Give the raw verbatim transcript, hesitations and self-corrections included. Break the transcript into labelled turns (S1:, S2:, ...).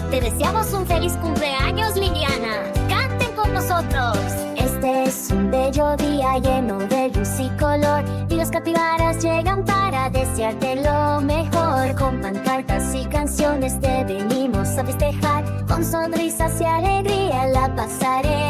S1: Te deseamos un feliz cumpleaños, Liliana. Canten con nosotros. Este es un bello día lleno de luz y color, y los capibaras llegan para desearte lo mejor. Con pancartas y canciones te venimos a festejar, con sonrisas y alegría la pasaré.